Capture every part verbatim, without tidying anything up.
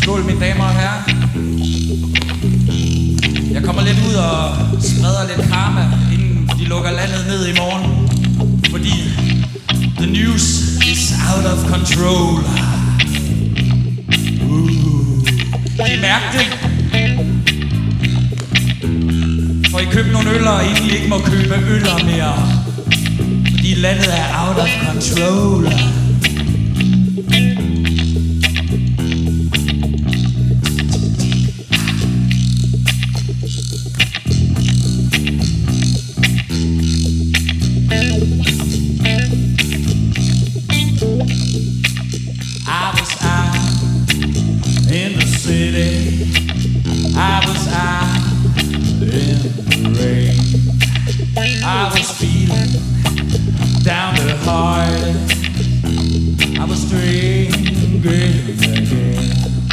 Skål, mine damer og herrer. Jeg kommer lidt ud og spreder lidt karma, inden de lukker landet ned i morgen. Fordi the news is out of control. Uh, I mærker det? For I købte nogle øller, og egentlig ikke må købe øller mere. Fordi landet er out of control. I was out in the rain. I was feeling down the heart. I was drinking again.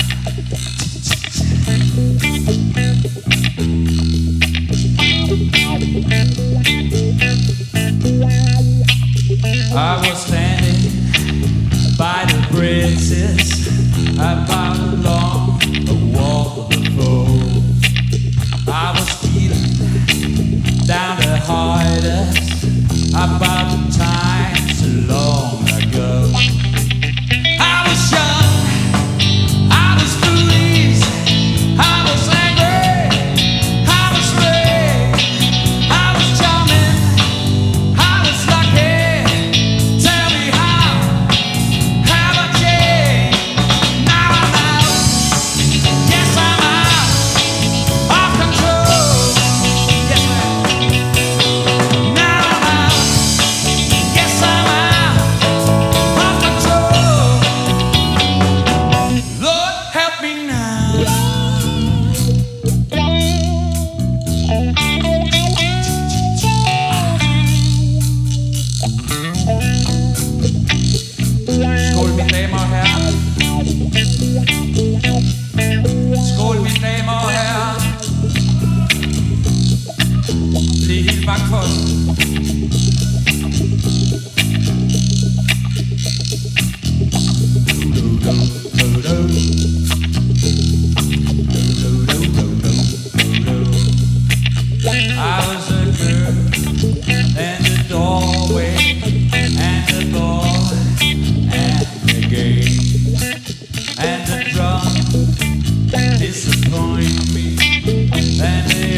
I was standing by the bridges about along the waterfall. I was feeling down the hardest about the time so long ago. I was young, I was foolish, I was angry, I was brave, I was charming, I was lucky. Tell me how have I changed? Now I'm out, yes I'm out of control. Yes ma'am. Now I'm out, yes I'm out of control. Lord help me now. Skål, mine damer og herrer. Skål, mine damer og herrer. Bliv helt bange for os. I was a girl and the doorway and the boy and the game and the drum disappoint me and the